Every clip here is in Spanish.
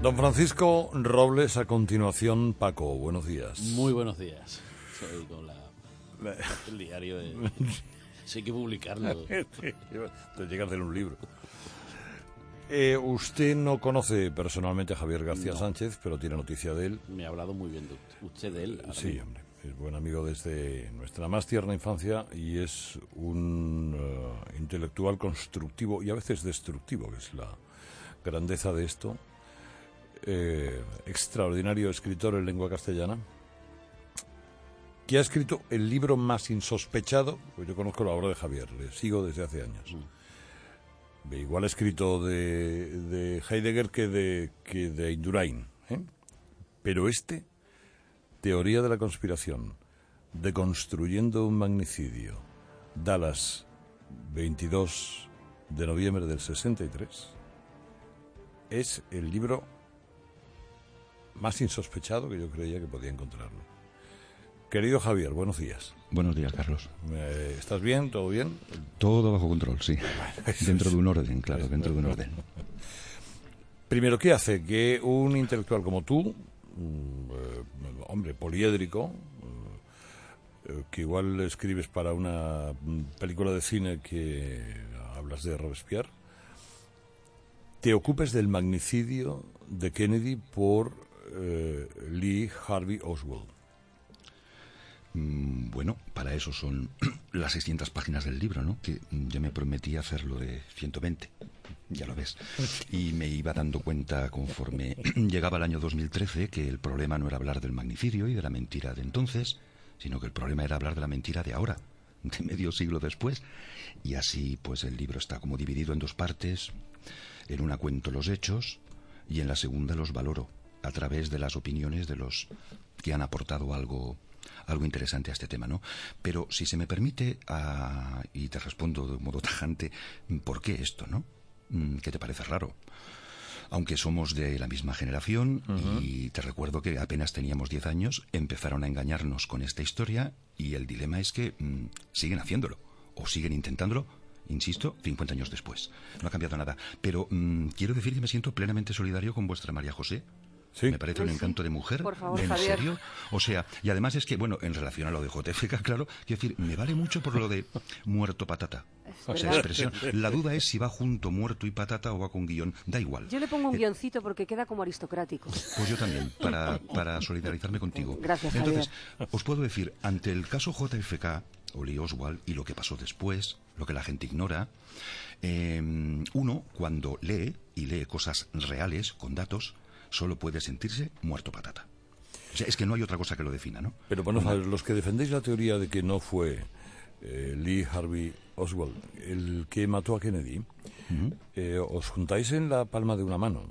Don Francisco Robles, a continuación, Paco, buenos días. Muy buenos días. Soy con el diario de... Sí, hay que publicarlo. Te llega a hacer un libro. Usted no conoce personalmente a Javier García Sánchez, pero tiene noticia de él. Me ha hablado muy bien de usted de él. Sí, mismo. Hombre. Es buen amigo desde nuestra más tierna infancia y es un intelectual constructivo y a veces destructivo, que es la grandeza de esto. Extraordinario escritor en lengua castellana, que ha escrito el libro más insospechado, pues yo conozco la obra de Javier, le sigo desde hace años. Igual escrito de Heidegger que de Indurain, pero Teoría de la conspiración, deconstruyendo un magnicidio, Dallas, 22 de noviembre del 63, es el libro más insospechado que yo creía que podía encontrarlo. Querido Javier, buenos días. Buenos días, Carlos. ¿Estás bien? ¿Todo bien? Todo bajo control, sí. Dentro de un orden, claro, dentro de un orden. Primero, ¿qué hace que un intelectual como tú, hombre poliédrico, que igual escribes para una película de cine que hablas de Robespierre, te ocupes del magnicidio de Kennedy por Lee Harvey Oswald? Bueno, para eso son las 600 páginas del libro, ¿no? Que yo me prometí hacerlo de 120, ya lo ves. Y me iba dando cuenta conforme llegaba el año 2013 que el problema no era hablar del magnicidio y de la mentira de entonces, sino que el problema era hablar de la mentira de ahora, de medio siglo después. Y así, pues el libro está como dividido en dos partes. En una cuento los hechos y en la segunda los valoro a través de las opiniones de los que han aportado algo interesante a este tema, ¿no? Pero si se me permite, y te respondo de un modo tajante, ¿por qué esto, no? ¿Qué te parece raro? Aunque somos de la misma generación, y te recuerdo que apenas teníamos 10 años, empezaron a engañarnos con esta historia, y el dilema es que siguen haciéndolo, o siguen intentándolo, insisto, 50 años después. No ha cambiado nada. Pero quiero decir que me siento plenamente solidario con vuestra María José. Sí. Me parece un encanto de mujer. Por favor, ¿En Javier. serio? O sea, y además es que, bueno, en relación a lo de JFK, claro, quiero decir, me vale mucho por lo de muerto patata. Esa expresión. La duda es si va junto muerto y patata o va con guión. Da igual. Yo le pongo un guioncito porque queda como aristocrático. Pues yo también, para solidarizarme contigo. Gracias, Javier. Entonces, os puedo decir, ante el caso JFK, o Lee Oswald, y lo que pasó después, lo que la gente ignora, uno, cuando lee, y lee cosas reales, con datos, solo puede sentirse muerto patata. O sea, es que no hay otra cosa que lo defina, ¿no? Pero bueno, los que defendéis la teoría de que no fue Lee Harvey Oswald el que mató a Kennedy, os juntáis en la palma de una mano.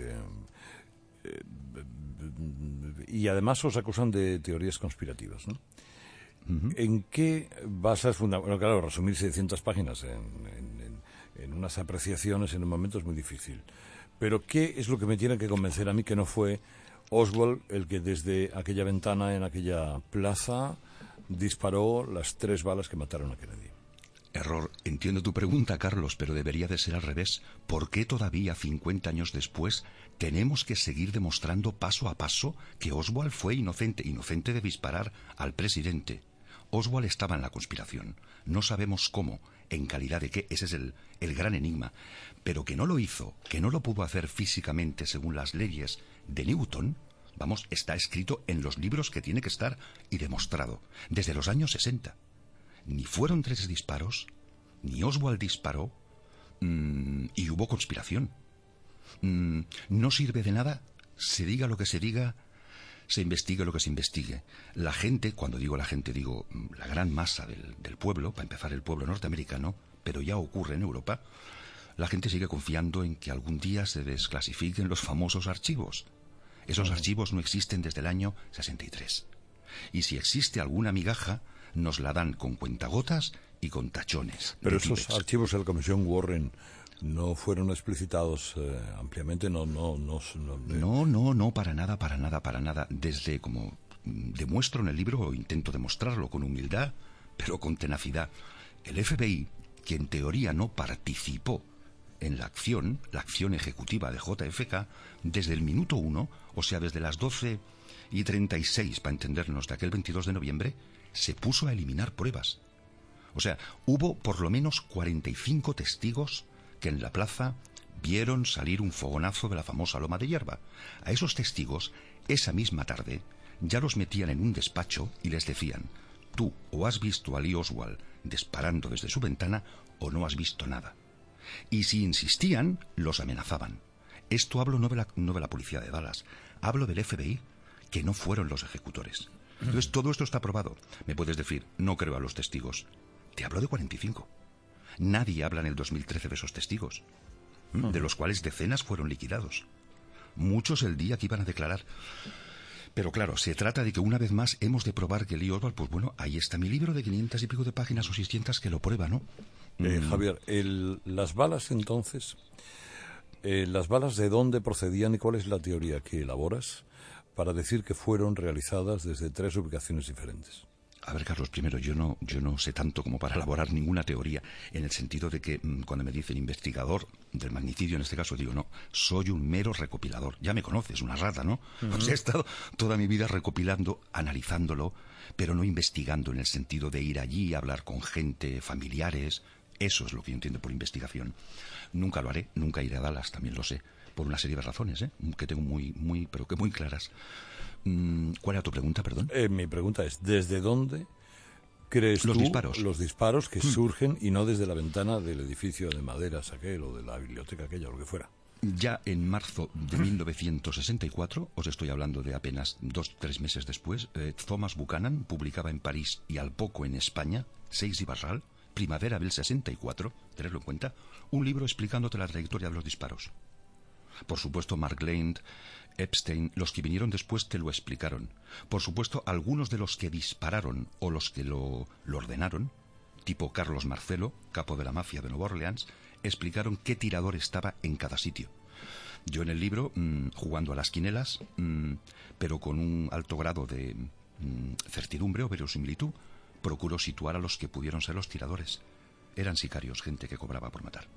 Y además os acusan de teorías conspirativas, ¿no? ¿En qué basas fundamentalmente? Bueno, claro, resumir 600 páginas en unas apreciaciones en un momento es muy difícil. Pero ¿qué es lo que me tiene que convencer a mí que no fue Oswald el que desde aquella ventana en aquella plaza disparó las 3 balas que mataron a Kennedy? Error. Entiendo tu pregunta, Carlos, pero debería de ser al revés. ¿Por qué todavía, 50 años después, tenemos que seguir demostrando paso a paso que Oswald fue inocente de disparar al presidente? Oswald estaba en la conspiración. No sabemos cómo, en calidad de qué, ese es el gran enigma. Pero que no lo hizo, que no lo pudo hacer físicamente según las leyes de Newton, vamos, está escrito en los libros que tiene que estar y demostrado desde los años 60. Ni fueron 3 disparos, ni Oswald disparó, y hubo conspiración. No sirve de nada, se diga lo que se diga, se investigue lo que se investigue. La gente, cuando digo la gente, digo la gran masa del pueblo, para empezar el pueblo norteamericano, pero ya ocurre en Europa, la gente sigue confiando en que algún día se desclasifiquen los famosos archivos. Esos archivos no existen desde el año 63. Y si existe alguna migaja, nos la dan con cuentagotas y con tachones. Pero esos archivos de la Comisión Warren no fueron explicitados ampliamente, no, para nada. Desde, como demuestro en el libro, o intento demostrarlo con humildad, pero con tenacidad, el FBI, que en teoría no participó en la acción ejecutiva de JFK, desde el minuto 1, o sea, desde las 12:36, para entendernos, de aquel 22 de noviembre, se puso a eliminar pruebas. O sea, hubo por lo menos 45 testigos que en la plaza vieron salir un fogonazo de la famosa loma de hierba. A esos testigos, esa misma tarde, ya los metían en un despacho y les decían: tú o has visto a Lee Oswald disparando desde su ventana o no has visto nada. Y si insistían, los amenazaban. Esto hablo no de la policía de Dallas, hablo del FBI, que no fueron los ejecutores. Entonces todo esto está probado. Me puedes decir, no creo a los testigos. Te hablo de 45. Nadie habla en el 2013 de esos testigos, de los cuales decenas fueron liquidados. Muchos el día que iban a declarar. Pero claro, se trata de que una vez más hemos de probar que Lee Oswald, pues bueno, ahí está mi libro de 500 y pico de páginas o 600 que lo prueba, ¿no? Javier, las balas entonces, ¿las balas de dónde procedían y cuál es la teoría que elaboras para decir que fueron realizadas desde 3 ubicaciones diferentes? A ver, Carlos, primero, yo no sé tanto como para elaborar ninguna teoría, en el sentido de que cuando me dicen investigador del magnicidio, en este caso digo, no, soy un mero recopilador. Ya me conoces, una rata, ¿no? O sea, he estado toda mi vida recopilando, analizándolo, pero no investigando en el sentido de ir allí, hablar con gente, familiares. Eso es lo que yo entiendo por investigación. Nunca lo haré, nunca iré a Dallas, también lo sé, por una serie de razones, que tengo pero que muy claras. ¿Cuál era tu pregunta, perdón? Mi pregunta es, ¿desde dónde crees los tú disparos? Los disparos que surgen y no desde la ventana del edificio de maderas aquel o de la biblioteca aquella o lo que fuera? Ya en marzo de 1964, os estoy hablando de apenas 2-3 meses después, Thomas Buchanan publicaba en París y al poco en España, Seix i Barral, Primavera del 64, tenedlo en cuenta, un libro explicándote la trayectoria de los disparos. Por supuesto, Mark Lane, Epstein, los que vinieron después te lo explicaron. Por supuesto, algunos de los que dispararon o los que lo ordenaron, tipo Carlos Marcelo, capo de la mafia de Nueva Orleans, explicaron qué tirador estaba en cada sitio. Yo en el libro, jugando a las quinelas, pero con un alto grado de certidumbre o verosimilitud, procuro situar a los que pudieron ser los tiradores. Eran sicarios, gente que cobraba por matar.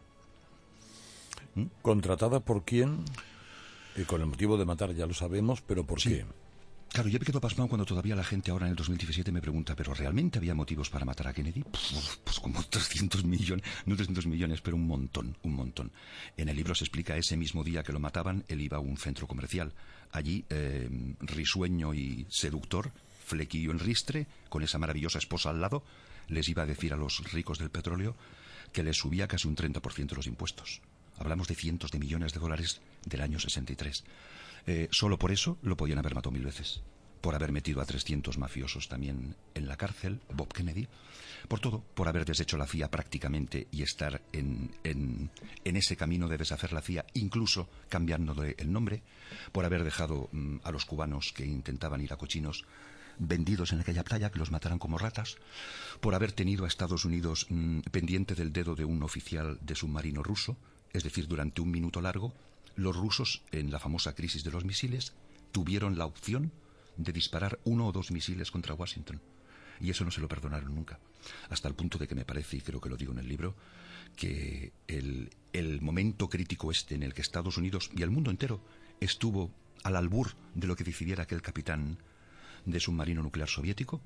¿Contratada por quién? Con el motivo de matar ya lo sabemos, pero ¿por qué? Claro, yo me quedo pasmado cuando todavía la gente ahora en el 2017 me pregunta, ¿pero realmente había motivos para matar a Kennedy? Pues como 300 millones, no 300 millones, pero un montón. En el libro se explica, ese mismo día que lo mataban, él iba a un centro comercial. Allí, risueño y seductor, flequillo en ristre, con esa maravillosa esposa al lado, les iba a decir a los ricos del petróleo que les subía casi un 30% los impuestos. Hablamos de cientos de millones de dólares del año 63. Solo por eso lo podían haber matado 1000 veces. Por haber metido a 300 mafiosos también en la cárcel, Bob Kennedy. Por todo, por haber deshecho la CIA prácticamente y estar en ese camino de deshacer la CIA, incluso cambiándole el nombre. Por haber dejado a los cubanos que intentaban ir a cochinos vendidos en aquella playa, que los mataran como ratas. Por haber tenido a Estados Unidos pendiente del dedo de un oficial de submarino ruso. Es decir, durante un minuto largo, los rusos, en la famosa crisis de los misiles, tuvieron la opción de disparar 1 o 2 misiles contra Washington. Y eso no se lo perdonaron nunca. Hasta el punto de que me parece, y creo que lo digo en el libro, que el momento crítico en el que Estados Unidos y el mundo entero estuvo al albur de lo que decidiera aquel capitán de submarino nuclear soviético,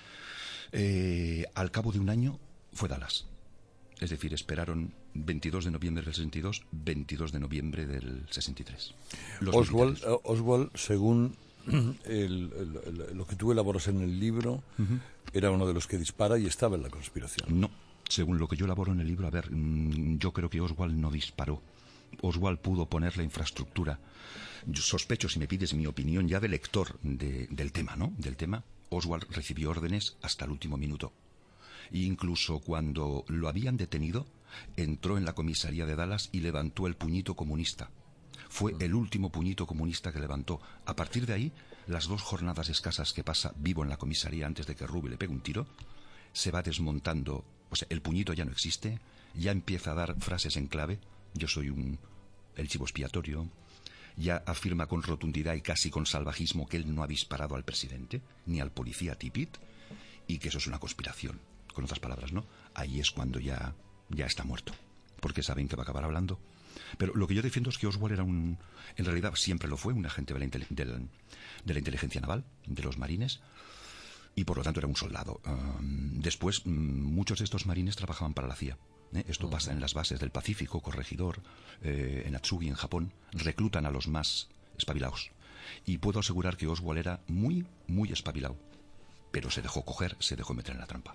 al cabo de un año fue Dallas. Es decir, esperaron 22 de noviembre del 62, 22 de noviembre del 63. Oswald, según lo que tú elaboras en el libro, era uno de los que dispara y estaba en la conspiración. No, según lo que yo elaboro en el libro, a ver, yo creo que Oswald no disparó. Oswald pudo poner la infraestructura. Yo sospecho, si me pides mi opinión ya de lector del tema, ¿no? Del tema, Oswald recibió órdenes hasta el último minuto. E incluso cuando lo habían detenido, entró en la comisaría de Dallas y levantó el puñito comunista. Fue el último puñito comunista que levantó. A partir de ahí, las 2 jornadas escasas que pasa vivo en la comisaría antes de que Ruby le pegue un tiro, se va desmontando. O sea, el puñito ya no existe, ya empieza a dar frases en clave. Yo soy el chivo expiatorio. Ya afirma con rotundidad y casi con salvajismo que él no ha disparado al presidente, ni al policía Tippit, y que eso es una conspiración. Con otras palabras, ¿no? Ahí es cuando ya está muerto. porque saben que va a acabar hablando. Pero lo que yo defiendo es que Oswald era en realidad siempre lo fue, un agente de la inteligencia naval, de los marines, y por lo tanto era un soldado. Después, muchos de estos marines trabajaban para la CIA. Esto pasa en las bases del Pacífico, Corregidor, en Atsugi, en Japón, reclutan a los más espabilados. Y puedo asegurar que Oswald era muy, muy espabilado, pero se dejó coger, se dejó meter en la trampa.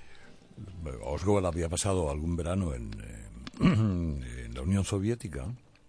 Oswald había pasado algún verano en la Unión Soviética.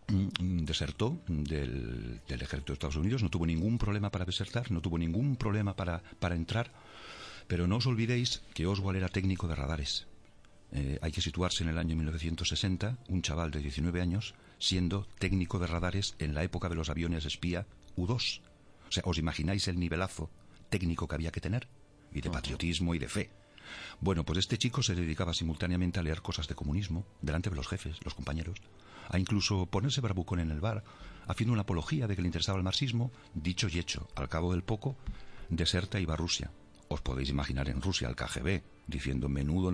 Desertó del ejército de Estados Unidos, no tuvo ningún problema para desertar, no tuvo ningún problema para entrar, pero no os olvidéis que Oswald era técnico de radares. Hay que situarse en el año 1960, un chaval de 19 años siendo técnico de radares en la época de los aviones espía U-2. O sea, ¿os imagináis el nivelazo técnico que había que tener? Y de patriotismo y de fe. Bueno, pues este chico se dedicaba simultáneamente a leer cosas de comunismo delante de los jefes, los compañeros, a incluso ponerse bravucón en el bar, haciendo una apología de que le interesaba el marxismo. Dicho y hecho, al cabo del poco, deserta y va a Rusia. Os podéis imaginar en Rusia al KGB diciendo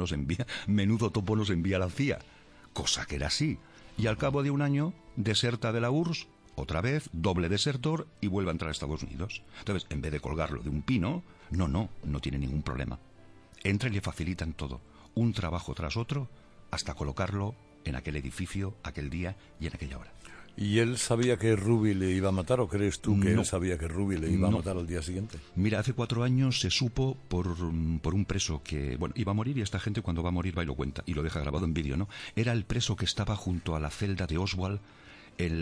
menudo topo nos envía la CIA, cosa que era así. Y al cabo de un año deserta de la URSS, otra vez, doble desertor, y vuelve a entrar a Estados Unidos. Entonces, en vez de colgarlo de un pino, no tiene ningún problema. Entra y le facilitan todo, un trabajo tras otro, hasta colocarlo en aquel edificio, aquel día y en aquella hora. ¿Y él sabía que Ruby le iba a matar, o crees tú que él sabía que Ruby le iba a matar al día siguiente? Mira, hace 4 años se supo por un preso que, bueno, iba a morir, y esta gente cuando va a morir va y lo cuenta, y lo deja grabado en vídeo, ¿no? Era el preso que estaba junto a la celda de Oswald en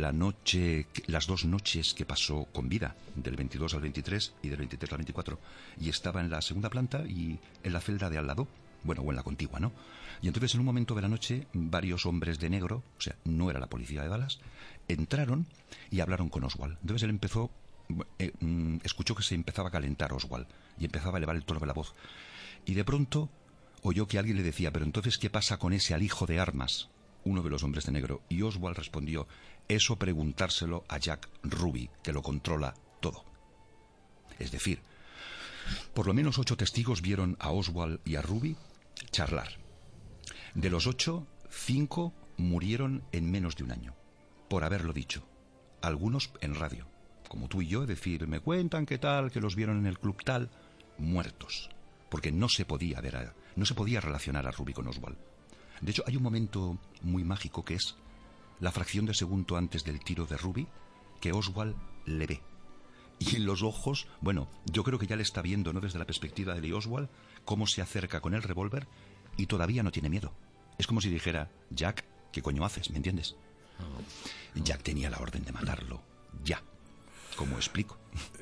las 2 noches que pasó con vida, del 22 al 23 y del 23 al 24, y estaba en la segunda planta y en la celda de al lado, bueno, o en la contigua, ¿no? Y entonces en un momento de la noche varios hombres de negro, o sea, no era la policía de Dallas, entraron y hablaron con Oswald. Entonces él empezó, escuchó que se empezaba a calentar Oswald y empezaba a elevar el tono de la voz, y de pronto oyó que alguien le decía: pero entonces, ¿qué pasa con ese alijo de armas? Uno de los hombres de negro. Y Oswald respondió: eso preguntárselo a Jack Ruby, que lo controla todo. Es decir, por lo menos 8 testigos vieron a Oswald y a Ruby charlar. De los 8, 5 murieron en menos de un año, por haberlo dicho. Algunos en radio, como tú y yo, es decir, me cuentan qué tal, que los vieron en el club tal, muertos, porque no se podía relacionar a Ruby con Oswald. De hecho, hay un momento muy mágico que es la fracción de segundo antes del tiro de Ruby, que Oswald le ve. Y en los ojos, bueno, yo creo que ya le está viendo, ¿no?, desde la perspectiva de Lee Oswald, cómo se acerca con el revólver y todavía no tiene miedo. Es como si dijera: Jack, ¿qué coño haces? ¿Me entiendes? Jack tenía la orden de matarlo, ya. ¿Cómo explico?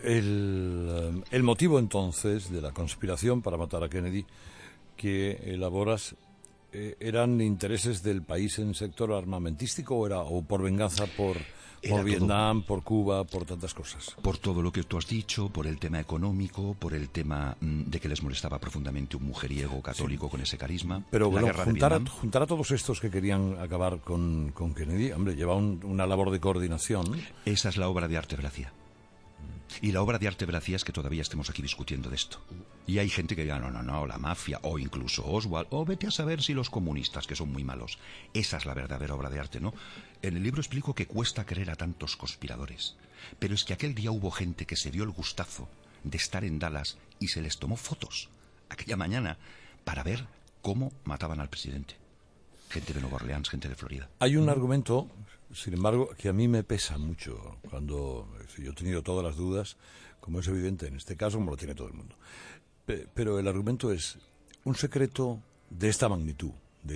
El motivo entonces de la conspiración para matar a Kennedy que elaboras, ¿eran intereses del país en el sector armamentístico o por venganza por Vietnam, por Cuba, por tantas cosas? Por todo lo que tú has dicho, por el tema económico, por el tema de que les molestaba profundamente un mujeriego católico con ese carisma. Pero bueno, juntar a todos estos que querían acabar con Kennedy, hombre, lleva una labor de coordinación. Esa es la obra de arte de la CIA. Y la obra de arte de la CIA es que todavía estemos aquí discutiendo de esto. Y hay gente que diga: no, la mafia, o incluso Oswald, o vete a saber si los comunistas, que son muy malos. Esa es la verdadera obra de arte, ¿no? En el libro explico que cuesta creer a tantos conspiradores, pero es que aquel día hubo gente que se dio el gustazo de estar en Dallas y se les tomó fotos aquella mañana para ver cómo mataban al presidente. Gente de Nueva Orleans, gente de Florida. Hay un argumento, sin embargo, que a mí me pesa mucho cuando yo he tenido todas las dudas, como es evidente en este caso, como lo tiene todo el mundo. Pero el argumento es: un secreto de esta magnitud,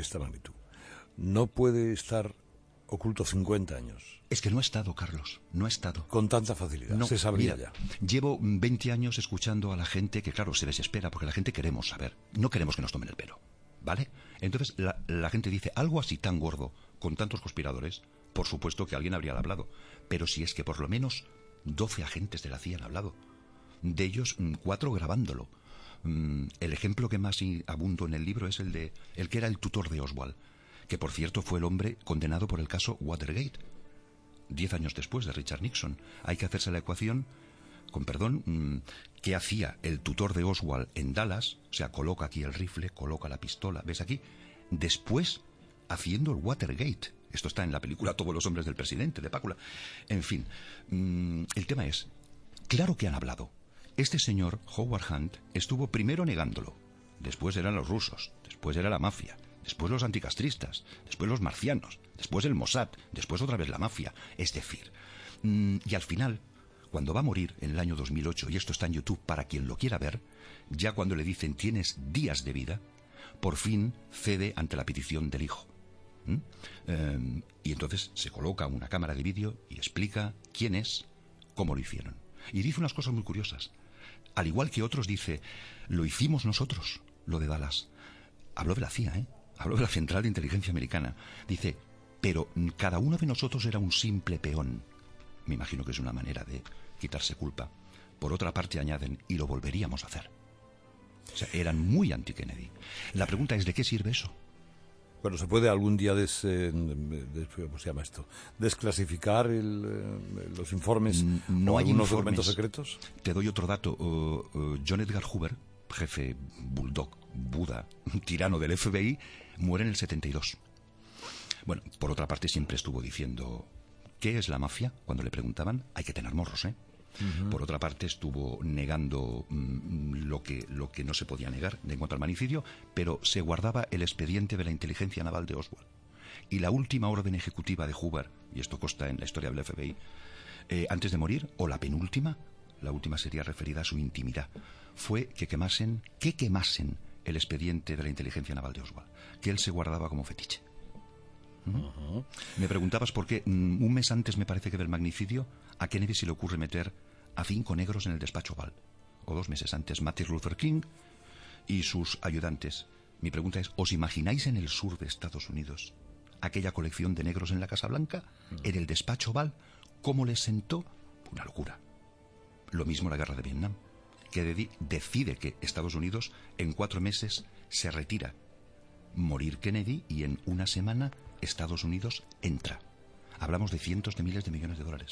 no puede estar oculto 50 años. Es que no ha estado, Carlos, no ha estado. Con tanta facilidad, no, se sabría mira, ya. Llevo 20 años escuchando a la gente que, claro, se desespera, porque la gente queremos saber, no queremos que nos tomen el pelo, ¿vale? Entonces la gente dice: algo así tan gordo, con tantos conspiradores, por supuesto que alguien habría hablado. Pero si es que por lo menos 12 agentes de la CIA han hablado, de ellos 4 grabándolo. El ejemplo que más abundo en el libro es el que era el tutor de Oswald, que por cierto fue el hombre condenado por el caso Watergate, 10 años después de Richard Nixon. Hay que hacerse la ecuación, con perdón, ¿qué hacía el tutor de Oswald en Dallas? O sea, coloca aquí el rifle, coloca la pistola, ¿ves aquí? Después haciendo el Watergate. Esto está en la película Todos los hombres del presidente, de Pácula. En fin, el tema es, claro que han hablado. Este señor, Howard Hunt, estuvo primero negándolo. Después eran los rusos, después era la mafia, después los anticastristas, después los marcianos, después el Mossad, después otra vez la mafia. Es decir, y al final, cuando va a morir en el año 2008, y esto está en YouTube para quien lo quiera ver, ya cuando le dicen tienes días de vida, por fin cede ante la petición del hijo. Y entonces se coloca una cámara de vídeo y explica quién es, cómo lo hicieron. Y dice unas cosas muy curiosas. Al igual que otros dice, lo hicimos nosotros, lo de Dallas. Habló de la CIA, habló de la Central de Inteligencia Americana. Dice, pero cada uno de nosotros era un simple peón. Me imagino que es una manera de quitarse culpa. Por otra parte añaden, y lo volveríamos a hacer. O sea, eran muy anti-Kennedy. La pregunta es, ¿de qué sirve eso? Bueno, ¿se puede algún día ¿cómo se llama esto? ¿Desclasificar los informes no o hay algunos informes. documentos secretos? Te doy otro dato. John Edgar Hoover, jefe bulldog, Buda, tirano del FBI, muere en el 72. Bueno, por otra parte siempre estuvo diciendo, ¿qué es la mafia? Cuando le preguntaban, hay que tener morros, ¿eh? Por otra parte estuvo negando lo que no se podía negar en cuanto al magnicidio, pero se guardaba el expediente de la inteligencia naval de Oswald. Y la última orden ejecutiva de Hoover, y esto consta en la historia del FBI, antes de morir, o la penúltima, la última sería referida a su intimidad, fue que quemasen el expediente de la inteligencia naval de Oswald, que él se guardaba como fetiche. Me preguntabas por qué un mes antes, me parece que del magnicidio, a Kennedy se le ocurre meter a 5 negros en el despacho Oval, o 2 meses antes, Martin Luther King y sus ayudantes. Mi pregunta es, ¿os imagináis en el sur de Estados Unidos aquella colección de negros en la Casa Blanca, en el despacho Oval? ¿Cómo les sentó? Una locura. Lo mismo la guerra de Vietnam. Kennedy decide que Estados Unidos en 4 meses se retira. Morir Kennedy y en una semana Estados Unidos entra. Hablamos de cientos de miles de millones de dólares.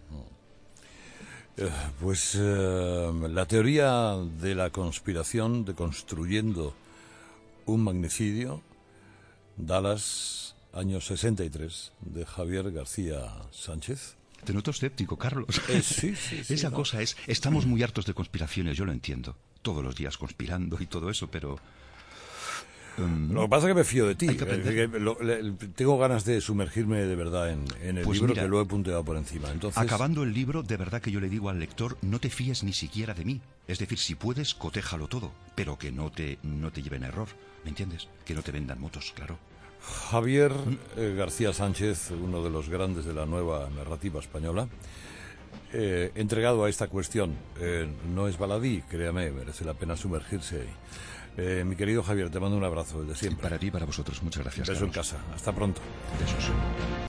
Pues la teoría de la conspiración de construyendo un magnicidio, Dallas, año 63, de Javier García Sánchez. Te noto escéptico, Carlos. Sí, Esa cosa es, estamos muy hartos de conspiraciones, yo lo entiendo. Todos los días conspirando y todo eso, pero... Lo que pasa es que me fío de ti. Hay que aprender. Tengo ganas de sumergirme de verdad en el Pues libro, mira, que lo he punteado por encima. Entonces, acabando el libro, de verdad que yo le digo al lector, no te fíes ni siquiera de mí. Es decir, si puedes, cotéjalo todo, pero que no te lleven a error. ¿Me entiendes? Que no te vendan motos, claro. Javier García Sánchez, uno de los grandes de la nueva narrativa española, entregado a esta cuestión. No es baladí, créame, merece la pena sumergirse ahí. Mi querido Javier, te mando un abrazo, el de siempre. Para ti y para vosotros, muchas gracias. Beso en Carlos. casa. Hasta pronto. Besos.